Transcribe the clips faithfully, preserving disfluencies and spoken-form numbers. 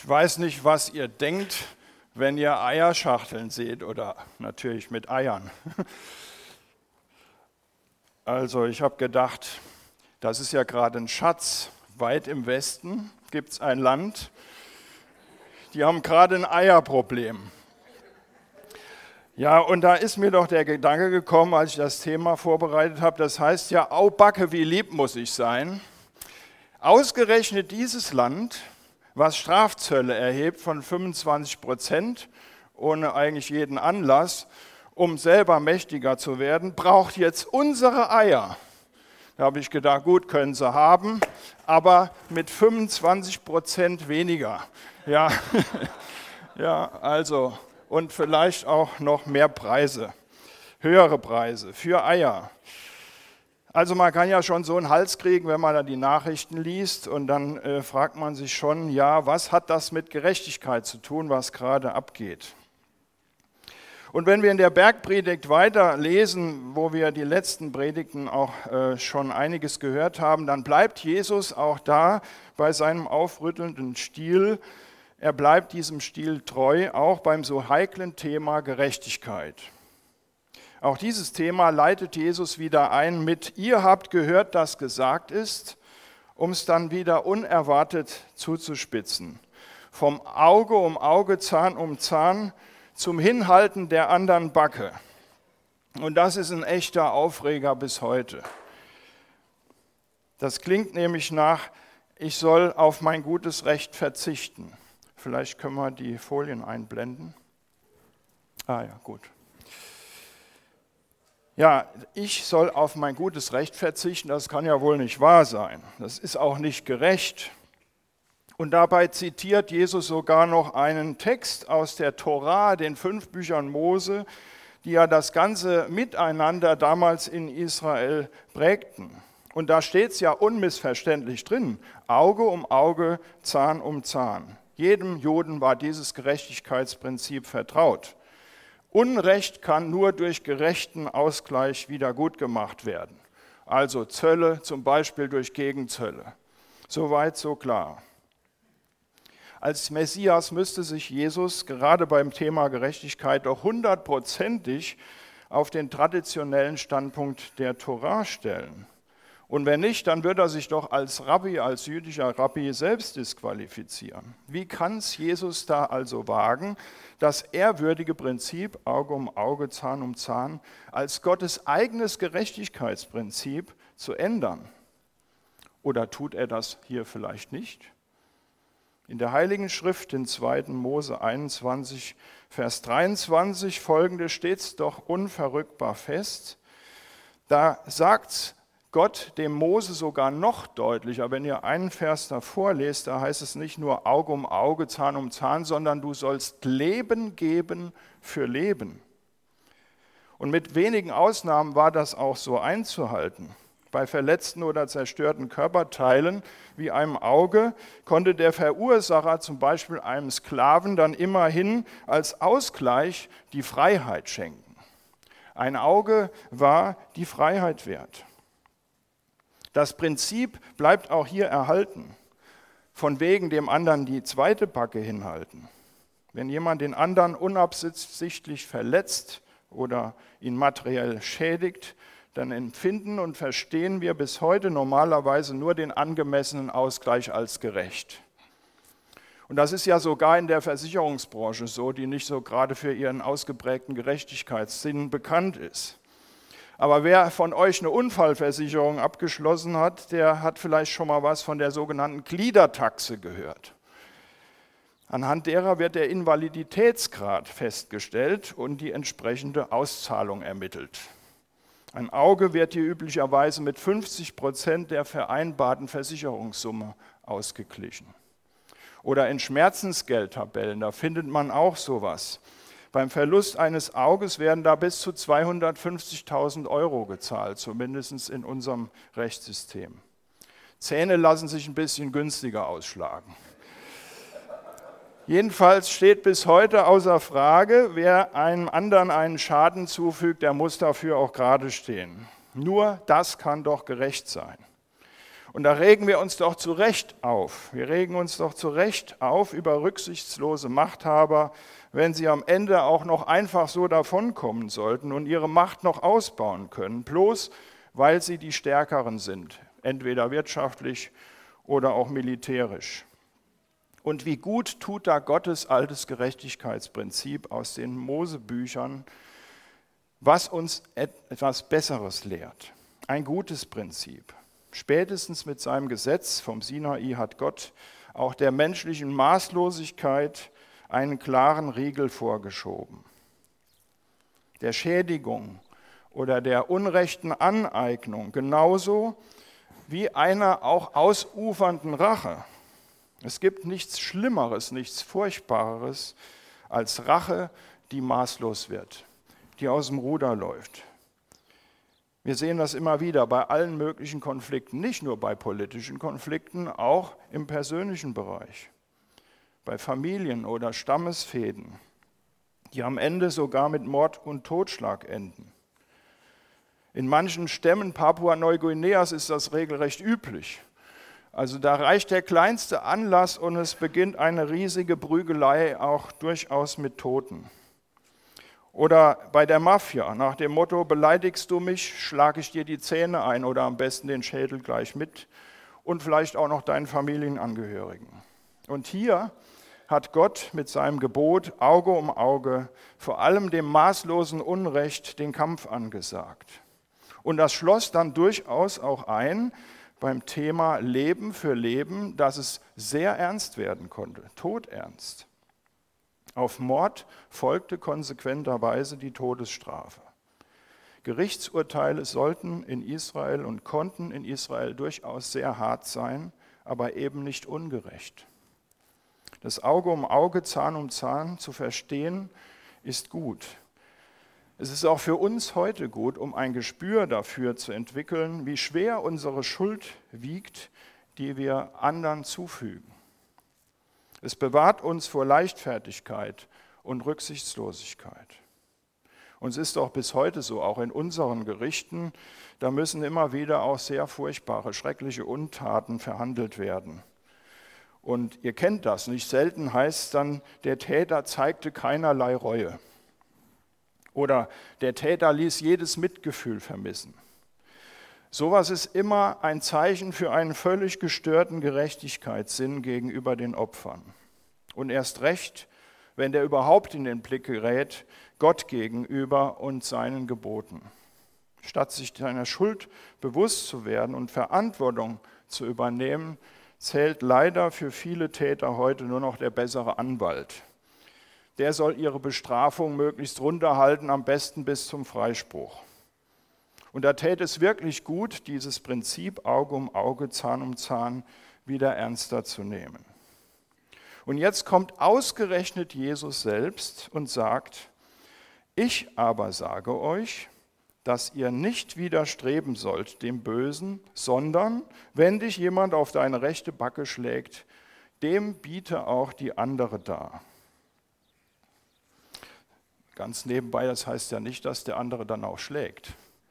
Ich weiß nicht, was ihr denkt, wenn ihr Eierschachteln seht oder natürlich mit Eiern. Also ich habe gedacht, das ist ja gerade ein Schatz. Weit im Westen gibt es ein Land, die haben gerade ein Eierproblem. Ja, und da ist mir doch der Gedanke gekommen, als ich das Thema vorbereitet habe, das heißt ja, au Backe, wie lieb muss ich sein. Ausgerechnet dieses Land, was Strafzölle erhebt von fünfundzwanzig Prozent, ohne eigentlich jeden Anlass, um selber mächtiger zu werden, braucht jetzt unsere Eier. Da habe ich gedacht, gut, können sie haben, aber mit fünfundzwanzig Prozent weniger. Ja, ja, also, und vielleicht auch noch mehr Preise, höhere Preise für Eier. Also man kann ja schon so einen Hals kriegen, wenn man da die Nachrichten liest und dann äh, fragt man sich schon, ja, was hat das mit Gerechtigkeit zu tun, was gerade abgeht? Und wenn wir in der Bergpredigt weiterlesen, wo wir die letzten Predigten auch äh, schon einiges gehört haben, dann bleibt Jesus auch da bei seinem aufrüttelnden Stil. Er bleibt diesem Stil treu, auch beim so heiklen Thema Gerechtigkeit. Auch dieses Thema leitet Jesus wieder ein mit, ihr habt gehört, dass gesagt ist, um es dann wieder unerwartet zuzuspitzen. Vom Auge um Auge, Zahn um Zahn zum Hinhalten der anderen Backe. Und das ist ein echter Aufreger bis heute. Das klingt nämlich nach, ich soll auf mein gutes Recht verzichten. Vielleicht können wir die Folien einblenden. Ah ja, gut. Ja, ich soll auf mein gutes Recht verzichten, das kann ja wohl nicht wahr sein. Das ist auch nicht gerecht. Und dabei zitiert Jesus sogar noch einen Text aus der Tora, den fünf Büchern Mose, die ja das ganze Miteinander damals in Israel prägten. Und da steht es ja unmissverständlich drin, Auge um Auge, Zahn um Zahn. Jedem Juden war dieses Gerechtigkeitsprinzip vertraut. Unrecht kann nur durch gerechten Ausgleich wieder gut gemacht werden. Also Zölle, zum Beispiel durch Gegenzölle. Soweit, so klar. Als Messias müsste sich Jesus gerade beim Thema Gerechtigkeit doch hundertprozentig auf den traditionellen Standpunkt der Tora stellen. Und wenn nicht, dann wird er sich doch als Rabbi, als jüdischer Rabbi selbst disqualifizieren. Wie kann es Jesus da also wagen, das ehrwürdige Prinzip Auge um Auge, Zahn um Zahn als Gottes eigenes Gerechtigkeitsprinzip zu ändern? Oder tut er das hier vielleicht nicht? In der Heiligen Schrift, in zweiten Mose einundzwanzig, Vers dreiundzwanzig, folgende steht es doch unverrückbar fest. Da sagt Gott dem Mose sogar noch deutlicher, wenn ihr einen Vers davor lest, da heißt es nicht nur Auge um Auge, Zahn um Zahn, sondern du sollst Leben geben für Leben. Und mit wenigen Ausnahmen war das auch so einzuhalten. Bei verletzten oder zerstörten Körperteilen wie einem Auge konnte der Verursacher zum Beispiel einem Sklaven dann immerhin als Ausgleich die Freiheit schenken. Ein Auge war die Freiheit wert. Das Prinzip bleibt auch hier erhalten, von wegen dem anderen die zweite Backe hinhalten. Wenn jemand den anderen unabsichtlich verletzt oder ihn materiell schädigt, dann empfinden und verstehen wir bis heute normalerweise nur den angemessenen Ausgleich als gerecht. Und das ist ja sogar in der Versicherungsbranche so, die nicht so gerade für ihren ausgeprägten Gerechtigkeitssinn bekannt ist. Aber wer von euch eine Unfallversicherung abgeschlossen hat, der hat vielleicht schon mal was von der sogenannten Gliedertaxe gehört. Anhand derer wird der Invaliditätsgrad festgestellt und die entsprechende Auszahlung ermittelt. Ein Auge wird hier üblicherweise mit fünfzig Prozent der vereinbarten Versicherungssumme ausgeglichen. Oder in Schmerzensgeldtabellen, da findet man auch sowas. Beim Verlust eines Auges werden da bis zu zweihundertfünfzigtausend Euro gezahlt, zumindest in unserem Rechtssystem. Zähne lassen sich ein bisschen günstiger ausschlagen. Jedenfalls steht bis heute außer Frage, wer einem anderen einen Schaden zufügt, der muss dafür auch gerade stehen. Nur das kann doch gerecht sein. Und da regen wir uns doch zu Recht auf. Wir regen uns doch zu Recht auf über rücksichtslose Machthaber, wenn sie am Ende auch noch einfach so davonkommen sollten und ihre Macht noch ausbauen können, bloß weil sie die Stärkeren sind, entweder wirtschaftlich oder auch militärisch. Und wie gut tut da Gottes altes Gerechtigkeitsprinzip aus den Mosebüchern, was uns etwas Besseres lehrt. Ein gutes Prinzip. Spätestens mit seinem Gesetz vom Sinai hat Gott auch der menschlichen Maßlosigkeit einen klaren Riegel vorgeschoben. Der Schädigung oder der unrechten Aneignung, genauso wie einer auch ausufernden Rache. Es gibt nichts Schlimmeres, nichts Furchtbareres als Rache, die maßlos wird, die aus dem Ruder läuft. Wir sehen das immer wieder bei allen möglichen Konflikten, nicht nur bei politischen Konflikten, auch im persönlichen Bereich, bei Familien oder Stammesfehden, die am Ende sogar mit Mord und Totschlag enden. In manchen Stämmen Papua-Neuguineas ist das regelrecht üblich. Also da reicht der kleinste Anlass und es beginnt eine riesige Prügelei, auch durchaus mit Toten. Oder bei der Mafia, nach dem Motto, beleidigst du mich, schlage ich dir die Zähne ein oder am besten den Schädel gleich mit und vielleicht auch noch deinen Familienangehörigen. Und hier hat Gott mit seinem Gebot Auge um Auge vor allem dem maßlosen Unrecht den Kampf angesagt. Und das schloss dann durchaus auch ein beim Thema Leben für Leben, dass es sehr ernst werden konnte, todernst. Auf Mord folgte konsequenterweise die Todesstrafe. Gerichtsurteile sollten in Israel und konnten in Israel durchaus sehr hart sein, aber eben nicht ungerecht. Das Auge um Auge, Zahn um Zahn zu verstehen, ist gut. Es ist auch für uns heute gut, um ein Gespür dafür zu entwickeln, wie schwer unsere Schuld wiegt, die wir anderen zufügen. Es bewahrt uns vor Leichtfertigkeit und Rücksichtslosigkeit. Und es ist auch bis heute so, auch in unseren Gerichten, da müssen immer wieder auch sehr furchtbare, schreckliche Untaten verhandelt werden. Und ihr kennt das, nicht selten heißt es dann, der Täter zeigte keinerlei Reue. Oder der Täter ließ jedes Mitgefühl vermissen. Sowas ist immer ein Zeichen für einen völlig gestörten Gerechtigkeitssinn gegenüber den Opfern. Und erst recht, wenn der überhaupt in den Blick gerät, Gott gegenüber und seinen Geboten. Statt sich seiner Schuld bewusst zu werden und Verantwortung zu übernehmen, zählt leider für viele Täter heute nur noch der bessere Anwalt. Der soll ihre Bestrafung möglichst runterhalten, am besten bis zum Freispruch. Und da täte es wirklich gut, dieses Prinzip Auge um Auge, Zahn um Zahn wieder ernster zu nehmen. Und jetzt kommt ausgerechnet Jesus selbst und sagt, ich aber sage euch, dass ihr nicht widerstreben sollt dem Bösen, sondern, wenn dich jemand auf deine rechte Backe schlägt, dem biete auch die andere dar. Ganz nebenbei, das heißt ja nicht, dass der andere dann auch schlägt.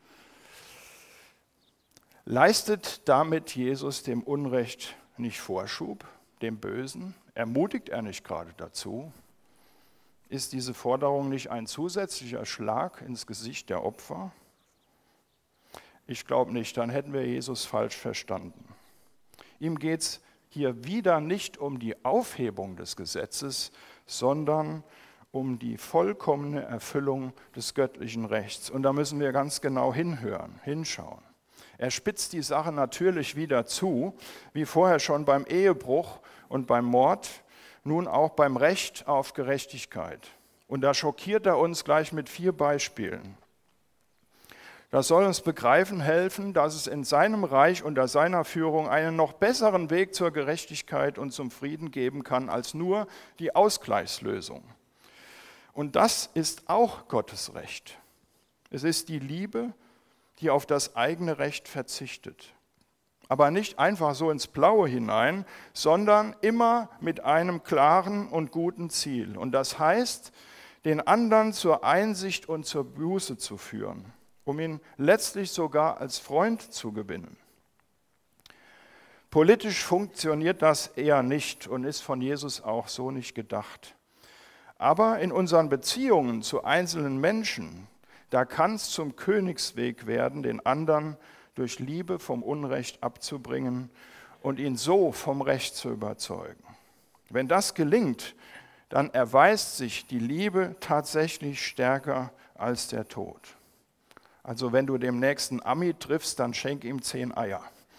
Leistet damit Jesus dem Unrecht nicht Vorschub, dem Bösen? Ermutigt er nicht gerade dazu? Ist diese Forderung nicht ein zusätzlicher Schlag ins Gesicht der Opfer? Ich glaube nicht, dann hätten wir Jesus falsch verstanden. Ihm geht es hier wieder nicht um die Aufhebung des Gesetzes, sondern um die vollkommene Erfüllung des göttlichen Rechts. Und da müssen wir ganz genau hinhören, hinschauen. Er spitzt die Sache natürlich wieder zu, wie vorher schon beim Ehebruch und beim Mord, nun auch beim Recht auf Gerechtigkeit. Und da schockiert er uns gleich mit vier Beispielen. Das soll uns begreifen helfen, dass es in seinem Reich unter seiner Führung einen noch besseren Weg zur Gerechtigkeit und zum Frieden geben kann, als nur die Ausgleichslösung. Und das ist auch Gottes Recht. Es ist die Liebe, die auf das eigene Recht verzichtet. Aber nicht einfach so ins Blaue hinein, sondern immer mit einem klaren und guten Ziel. Und das heißt, den anderen zur Einsicht und zur Buße zu führen, um ihn letztlich sogar als Freund zu gewinnen. Politisch funktioniert das eher nicht und ist von Jesus auch so nicht gedacht. Aber in unseren Beziehungen zu einzelnen Menschen, da kann es zum Königsweg werden, den anderen durch Liebe vom Unrecht abzubringen und ihn so vom Recht zu überzeugen. Wenn das gelingt, dann erweist sich die Liebe tatsächlich stärker als der Tod. Also wenn du dem nächsten Ami triffst, dann schenk ihm zehn Eier.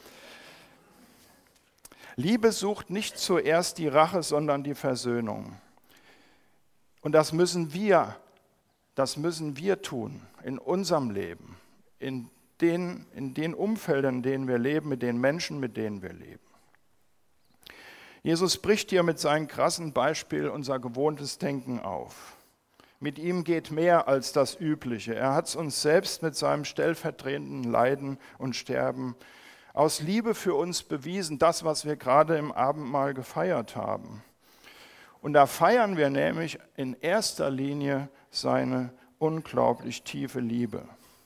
Liebe sucht nicht zuerst die Rache, sondern die Versöhnung. Und das müssen wir, das müssen wir tun in unserem Leben, in den, in den Umfeldern, in denen wir leben, mit den Menschen, mit denen wir leben. Jesus bricht hier mit seinem krassen Beispiel unser gewohntes Denken auf. Mit ihm geht mehr als das Übliche. Er hat es uns selbst mit seinem stellvertretenden Leiden und Sterben aus Liebe für uns bewiesen, das, was wir gerade im Abendmahl gefeiert haben. Und da feiern wir nämlich in erster Linie seine unglaublich tiefe Liebe.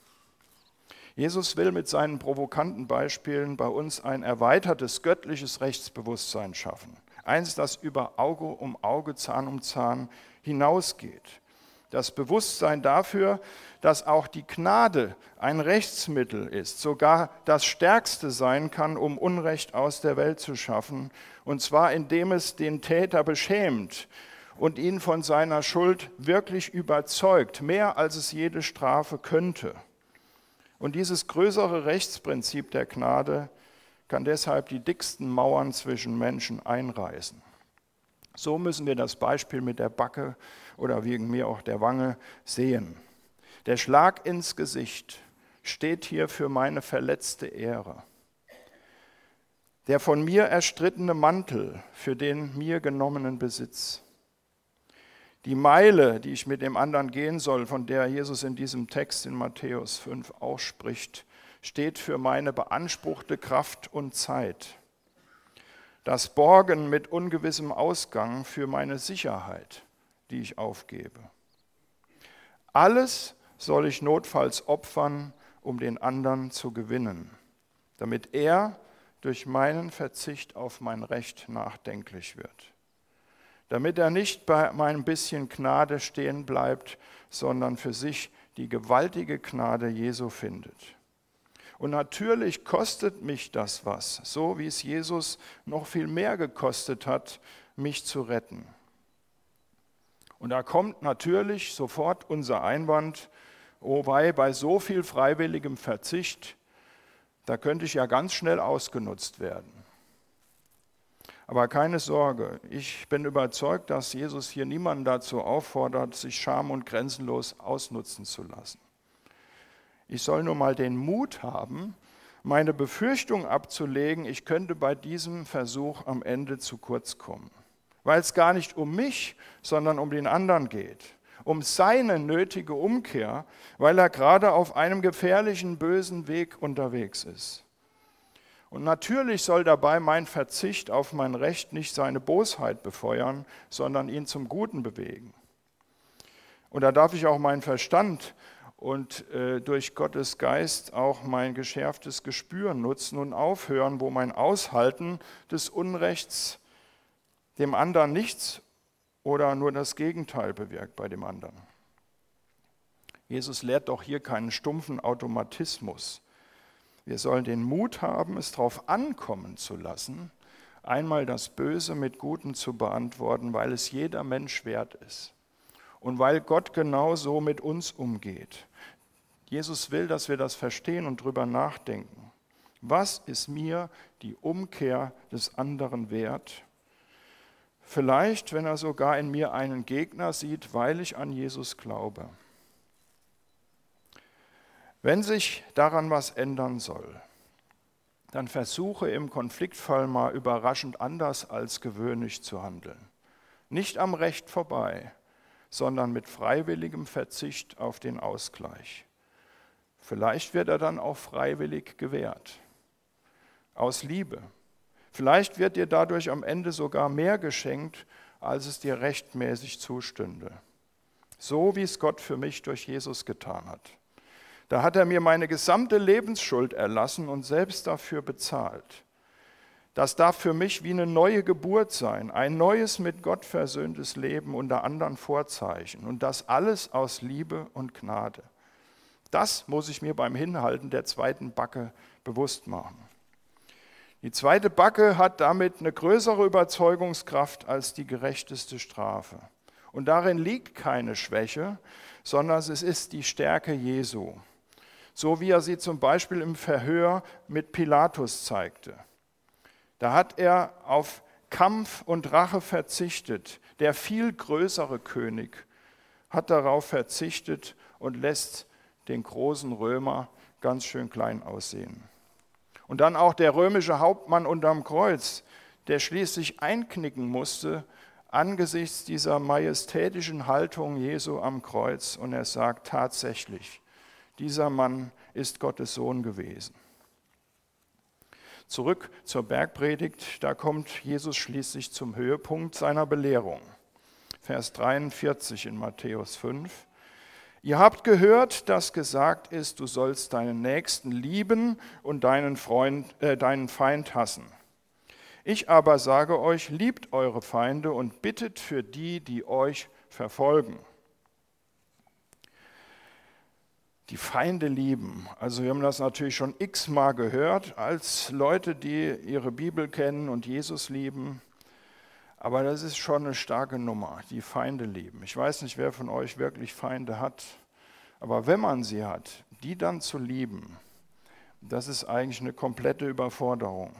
Jesus will mit seinen provokanten Beispielen bei uns ein erweitertes göttliches Rechtsbewusstsein schaffen. Eins, das über Auge um Auge, Zahn um Zahn hinausgeht. Das Bewusstsein dafür, dass auch die Gnade ein Rechtsmittel ist, sogar das Stärkste sein kann, um Unrecht aus der Welt zu schaffen, und zwar indem es den Täter beschämt und ihn von seiner Schuld wirklich überzeugt, mehr als es jede Strafe könnte. Und dieses größere Rechtsprinzip der Gnade kann deshalb die dicksten Mauern zwischen Menschen einreißen. So müssen wir das Beispiel mit der Backe oder wegen mir auch der Wange sehen. Der Schlag ins Gesicht steht hier für meine verletzte Ehre. Der von mir erstrittene Mantel für den mir genommenen Besitz. Die Meile, die ich mit dem anderen gehen soll, von der Jesus in diesem Text in Matthäus fünf auch spricht, steht für meine beanspruchte Kraft und Zeit. Das Borgen mit ungewissem Ausgang für meine Sicherheit, die ich aufgebe. Alles soll ich notfalls opfern, um den anderen zu gewinnen, damit er durch meinen Verzicht auf mein Recht nachdenklich wird. Damit er nicht bei meinem bisschen Gnade stehen bleibt, sondern für sich die gewaltige Gnade Jesu findet. Und natürlich kostet mich das was, so wie es Jesus noch viel mehr gekostet hat, mich zu retten. Und da kommt natürlich sofort unser Einwand, oh wei, bei so viel freiwilligem Verzicht, da könnte ich ja ganz schnell ausgenutzt werden. Aber keine Sorge, ich bin überzeugt, dass Jesus hier niemanden dazu auffordert, sich scham- und grenzenlos ausnutzen zu lassen. Ich soll nur mal den Mut haben, meine Befürchtung abzulegen, ich könnte bei diesem Versuch am Ende zu kurz kommen. Weil es gar nicht um mich, sondern um den anderen geht. Um seine nötige Umkehr, weil er gerade auf einem gefährlichen, bösen Weg unterwegs ist. Und natürlich soll dabei mein Verzicht auf mein Recht nicht seine Bosheit befeuern, sondern ihn zum Guten bewegen. Und da darf ich auch meinen Verstand und äh, durch Gottes Geist auch mein geschärftes Gespür nutzen und aufhören, wo mein Aushalten des Unrechts dem anderen nichts oder nur das Gegenteil bewirkt bei dem anderen. Jesus lehrt doch hier keinen stumpfen Automatismus. Wir sollen den Mut haben, es darauf ankommen zu lassen, einmal das Böse mit Gutem zu beantworten, weil es jeder Mensch wert ist und weil Gott genauso mit uns umgeht. Jesus will, dass wir das verstehen und drüber nachdenken. Was ist mir die Umkehr des anderen wert? Vielleicht, wenn er sogar in mir einen Gegner sieht, weil ich an Jesus glaube. Wenn sich daran was ändern soll, dann versuche im Konfliktfall mal überraschend anders als gewöhnlich zu handeln. Nicht am Recht vorbei, sondern mit freiwilligem Verzicht auf den Ausgleich. Vielleicht wird er dann auch freiwillig gewährt, aus Liebe. Vielleicht wird dir dadurch am Ende sogar mehr geschenkt, als es dir rechtmäßig zustünde. So wie es Gott für mich durch Jesus getan hat. Da hat er mir meine gesamte Lebensschuld erlassen und selbst dafür bezahlt. Das darf für mich wie eine neue Geburt sein, ein neues mit Gott versöhntes Leben unter anderen Vorzeichen und das alles aus Liebe und Gnade. Das muss ich mir beim Hinhalten der zweiten Backe bewusst machen. Die zweite Backe hat damit eine größere Überzeugungskraft als die gerechteste Strafe. Und darin liegt keine Schwäche, sondern es ist die Stärke Jesu. So wie er sie zum Beispiel im Verhör mit Pilatus zeigte. Da hat er auf Kampf und Rache verzichtet. Der viel größere König hat darauf verzichtet und lässt den großen Römer ganz schön klein aussehen. Und dann auch der römische Hauptmann unterm Kreuz, der schließlich einknicken musste angesichts dieser majestätischen Haltung Jesu am Kreuz. Und er sagt tatsächlich, dieser Mann ist Gottes Sohn gewesen. Zurück zur Bergpredigt, da kommt Jesus schließlich zum Höhepunkt seiner Belehrung. Vers dreiundvierzig in Matthäus fünf. Ihr habt gehört, dass gesagt ist, du sollst deinen Nächsten lieben und deinen, Freund, äh, deinen Feind hassen. Ich aber sage euch, liebt eure Feinde und bittet für die, die euch verfolgen. Die Feinde lieben. Also wir haben das natürlich schon x-mal gehört, als Leute, die ihre Bibel kennen und Jesus lieben. Aber das ist schon eine starke Nummer, die Feinde lieben. Ich weiß nicht, wer von euch wirklich Feinde hat, aber wenn man sie hat, die dann zu lieben, das ist eigentlich eine komplette Überforderung.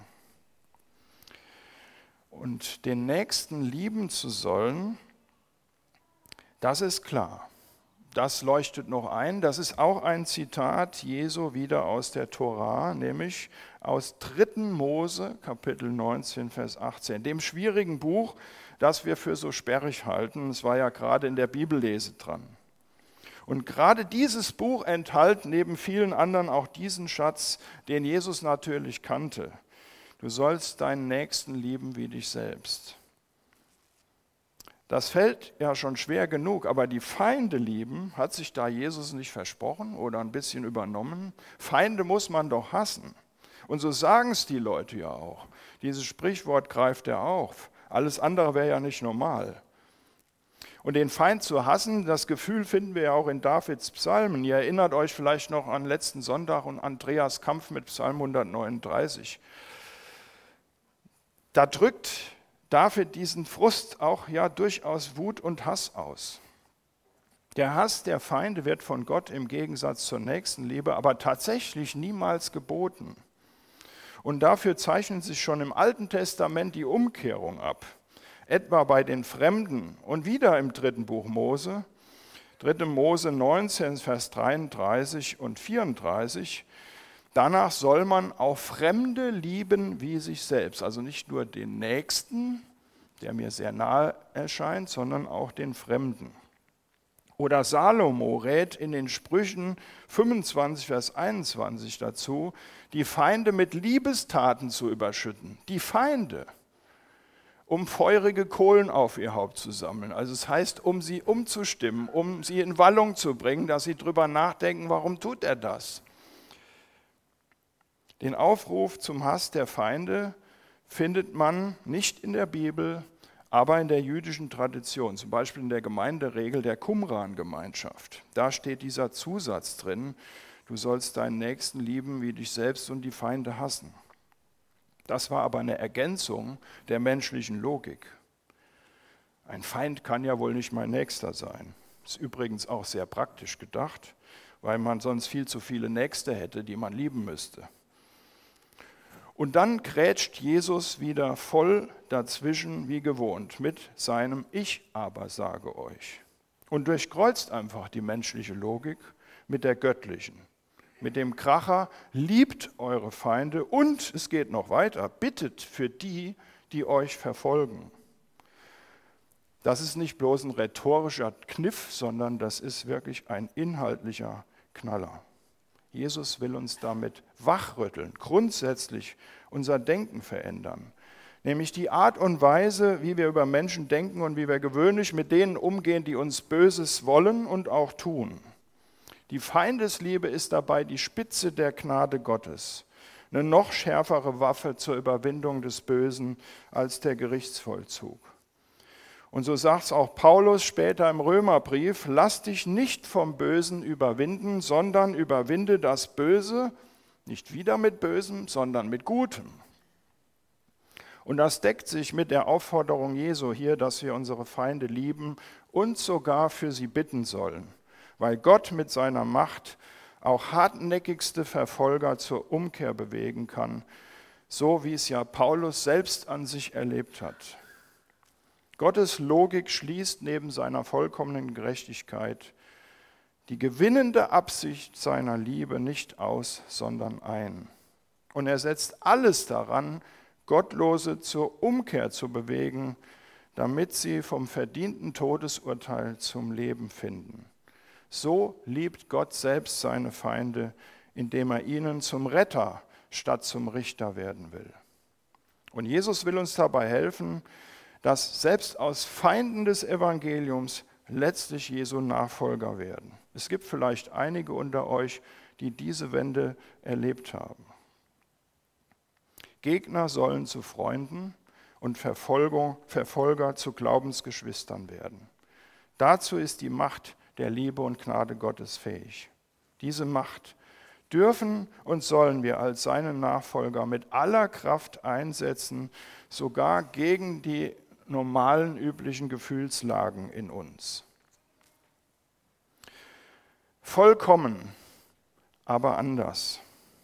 Und den Nächsten lieben zu sollen, das ist klar. Das leuchtet noch ein. Das ist auch ein Zitat Jesu wieder aus der Tora, nämlich aus dritten Mose, Kapitel neunzehn, Vers achtzehn, dem schwierigen Buch, das wir für so sperrig halten. Es war ja gerade in der Bibellese dran. Und gerade dieses Buch enthält neben vielen anderen auch diesen Schatz, den Jesus natürlich kannte. Du sollst deinen Nächsten lieben wie dich selbst. Das fällt ja schon schwer genug, aber die Feinde lieben, hat sich da Jesus nicht versprochen oder ein bisschen übernommen? Feinde muss man doch hassen. Und so sagen es die Leute ja auch. Dieses Sprichwort greift er auf. Alles andere wäre ja nicht normal. Und den Feind zu hassen, das Gefühl finden wir ja auch in Davids Psalmen. Ihr erinnert euch vielleicht noch an letzten Sonntag und Andreas Kampf mit Psalm hundertneununddreißig. Da drückt David diesen Frust auch ja durchaus Wut und Hass aus. Der Hass der Feinde wird von Gott im Gegensatz zur Nächstenliebe aber tatsächlich niemals geboten. Und dafür zeichnet sich schon im Alten Testament die Umkehrung ab. Etwa bei den Fremden und wieder im dritten Buch Mose, dritte Mose neunzehn, Vers dreiunddreißig und vierunddreißig. Danach soll man auch Fremde lieben wie sich selbst. Also nicht nur den Nächsten, der mir sehr nahe erscheint, sondern auch den Fremden. Oder Salomo rät in den Sprüchen fünfundzwanzig, Vers einundzwanzig dazu, die Feinde mit Liebestaten zu überschütten. Die Feinde, um feurige Kohlen auf ihr Haupt zu sammeln. Also es heißt, um sie umzustimmen, um sie in Wallung zu bringen, dass sie drüber nachdenken, warum tut er das? Den Aufruf zum Hass der Feinde findet man nicht in der Bibel, aber in der jüdischen Tradition, zum Beispiel in der Gemeinderegel der Qumran-Gemeinschaft. Da steht dieser Zusatz drin, du sollst deinen Nächsten lieben wie dich selbst und die Feinde hassen. Das war aber eine Ergänzung der menschlichen Logik. Ein Feind kann ja wohl nicht mein Nächster sein. Ist übrigens auch sehr praktisch gedacht, weil man sonst viel zu viele Nächste hätte, die man lieben müsste. Und dann grätscht Jesus wieder voll dazwischen wie gewohnt mit seinem Ich aber sage euch. Und durchkreuzt einfach die menschliche Logik mit der göttlichen. Mit dem Kracher, liebt eure Feinde und, es geht noch weiter, bittet für die, die euch verfolgen. Das ist nicht bloß ein rhetorischer Kniff, sondern das ist wirklich ein inhaltlicher Knaller. Jesus will uns damit wachrütteln, grundsätzlich unser Denken verändern. Nämlich die Art und Weise, wie wir über Menschen denken und wie wir gewöhnlich mit denen umgehen, die uns Böses wollen und auch tun. Die Feindesliebe ist dabei die Spitze der Gnade Gottes. eine noch schärfere Waffe zur Überwindung des Bösen als der Gerichtsvollzug. Und so sagt es auch Paulus später im Römerbrief: Lass dich nicht vom Bösen überwinden, sondern überwinde das Böse, nicht wieder mit Bösem, sondern mit Gutem. Und das deckt sich mit der Aufforderung Jesu hier, dass wir unsere Feinde lieben und sogar für sie bitten sollen, weil Gott mit seiner Macht auch hartnäckigste Verfolger zur Umkehr bewegen kann, so wie es ja Paulus selbst an sich erlebt hat. Gottes Logik schließt neben seiner vollkommenen Gerechtigkeit die gewinnende Absicht seiner Liebe nicht aus, sondern ein. Und er setzt alles daran, Gottlose zur Umkehr zu bewegen, damit sie vom verdienten Todesurteil zum Leben finden. So liebt Gott selbst seine Feinde, indem er ihnen zum Retter statt zum Richter werden will. Und Jesus will uns dabei helfen, dass selbst aus Feinden des Evangeliums letztlich Jesu Nachfolger werden. Es gibt vielleicht einige unter euch, die diese Wende erlebt haben. Gegner sollen zu Freunden und Verfolger, Verfolger zu Glaubensgeschwistern werden. Dazu ist die Macht der Liebe und Gnade Gottes fähig. Diese Macht dürfen und sollen wir als seine Nachfolger mit aller Kraft einsetzen, sogar gegen die normalen, üblichen Gefühlslagen in uns. Vollkommen, aber anders.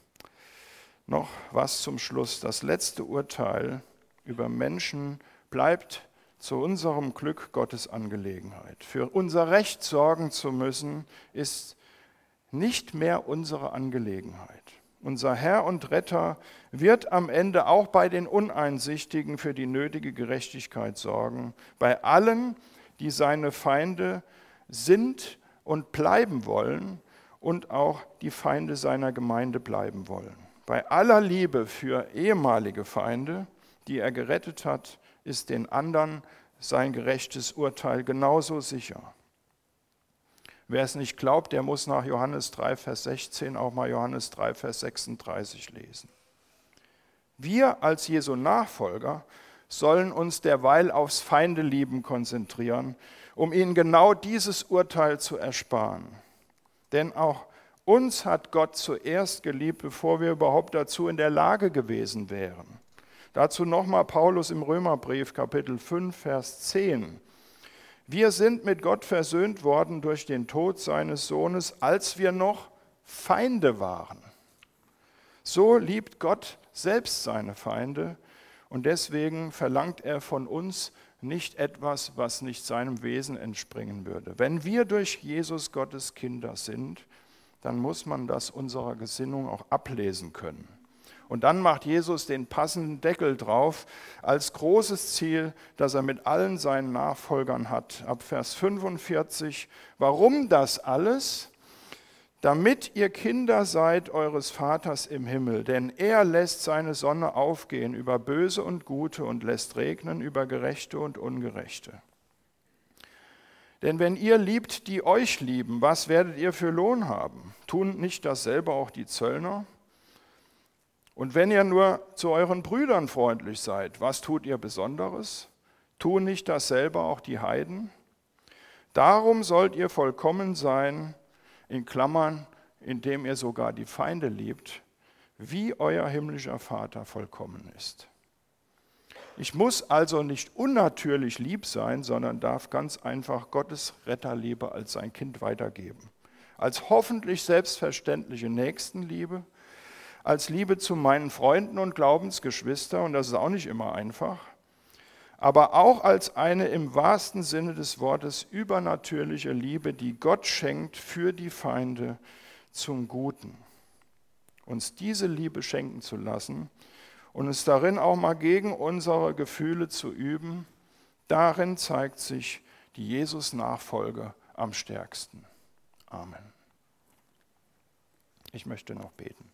Noch was zum Schluss. Das letzte Urteil über Menschen bleibt zu unserem Glück Gottes Angelegenheit. Für unser Recht sorgen zu müssen, ist nicht mehr unsere Angelegenheit. Unser Herr und Retter wird am Ende auch bei den Uneinsichtigen für die nötige Gerechtigkeit sorgen, bei allen, die seine Feinde sind und bleiben wollen und auch die Feinde seiner Gemeinde bleiben wollen. Bei aller Liebe für ehemalige Feinde, die er gerettet hat, ist den anderen sein gerechtes Urteil genauso sicher. Wer es nicht glaubt, der muss nach Johannes drei, Vers sechzehn auch mal Johannes drei, Vers sechsunddreißig lesen. Wir als Jesu Nachfolger sollen uns derweil aufs Feindelieben konzentrieren, um ihnen genau dieses Urteil zu ersparen. Denn auch uns hat Gott zuerst geliebt, bevor wir überhaupt dazu in der Lage gewesen wären. Dazu nochmal Paulus im Römerbrief, Kapitel fünf, Vers zehn. Wir sind mit Gott versöhnt worden durch den Tod seines Sohnes, als wir noch Feinde waren. So liebt Gott selbst seine Feinde und deswegen verlangt er von uns nicht etwas, was nicht seinem Wesen entspringen würde. Wenn wir durch Jesus Gottes Kinder sind, dann muss man das unserer Gesinnung auch ablesen können. Und dann macht Jesus den passenden Deckel drauf als großes Ziel, das er mit allen seinen Nachfolgern hat. Ab Vers fünfundvierzig, warum das alles? Damit ihr Kinder seid eures Vaters im Himmel, denn er lässt seine Sonne aufgehen über Böse und Gute und lässt regnen über Gerechte und Ungerechte. Denn wenn ihr liebt, die euch lieben, was werdet ihr für Lohn haben? Tun nicht dasselbe auch die Zöllner? Und wenn ihr nur zu euren Brüdern freundlich seid, was tut ihr Besonderes? Tun nicht dasselbe auch die Heiden? Darum sollt ihr vollkommen sein, in Klammern, indem ihr sogar die Feinde liebt, wie euer himmlischer Vater vollkommen ist. Ich muss also nicht unnatürlich lieb sein, sondern darf ganz einfach Gottes Retterliebe als sein Kind weitergeben. Als hoffentlich selbstverständliche Nächstenliebe, als Liebe zu meinen Freunden und Glaubensgeschwistern, und das ist auch nicht immer einfach, aber auch als eine im wahrsten Sinne des Wortes übernatürliche Liebe, die Gott schenkt für die Feinde zum Guten. Uns diese Liebe schenken zu lassen und es darin auch mal gegen unsere Gefühle zu üben, darin zeigt sich die Jesus-Nachfolge am stärksten. Amen. Ich möchte noch beten.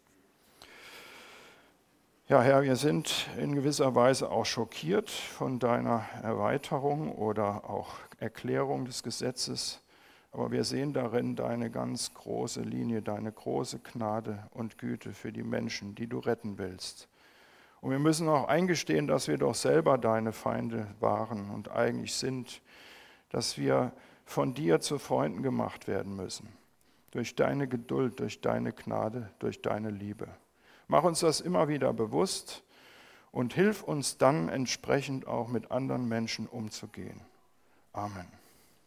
Ja, Herr, wir sind in gewisser Weise auch schockiert von deiner Erweiterung oder auch Erklärung des Gesetzes, Aber wir sehen darin deine ganz große Linie, deine große Gnade und Güte für die Menschen, die du retten willst. Und wir müssen auch eingestehen, dass wir doch selber deine Feinde waren und eigentlich sind, dass wir von dir zu Freunden gemacht werden müssen. Durch deine Geduld, durch deine Gnade, durch deine Liebe. Mach uns das immer wieder bewusst und hilf uns dann entsprechend auch mit anderen Menschen umzugehen. Amen.